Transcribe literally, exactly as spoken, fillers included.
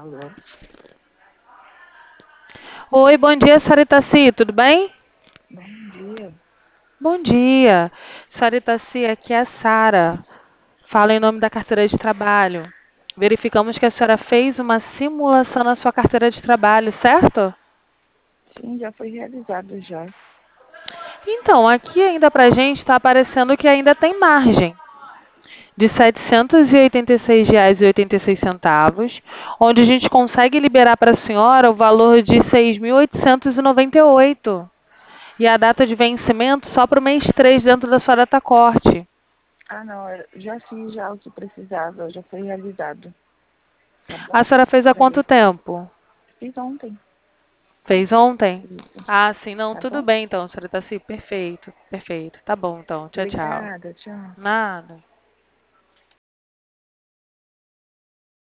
Alô? Oi, bom dia, senhora Itaci, tudo bem? Bom dia. Bom dia. Senhora Itaci, aqui é a Sara. Fala em nome da carteira de trabalho. Verificamos que a senhora fez uma simulação na sua carteira de trabalho, certo? Sim, já foi realizado já. Então, aqui ainda pra gente está aparecendo que ainda tem margem de setecentos e oitenta e seis reais e oitenta e seis centavos, onde a gente consegue liberar para a senhora o valor de seis mil oitocentos e noventa e oito. E a data de vencimento só para o mês três dentro da sua data corte. Ah, não, eu já fiz já o que precisava, já foi realizado. Tá A bom? senhora fez há quanto Agradeço. tempo? Fiz ontem. Fez ontem? Isso. Ah, sim, não, Tá tudo bom? bem então, senhora Itaci, perfeito, perfeito. Tá bom então, tchau, tchau. Obrigada, tchau. Nada.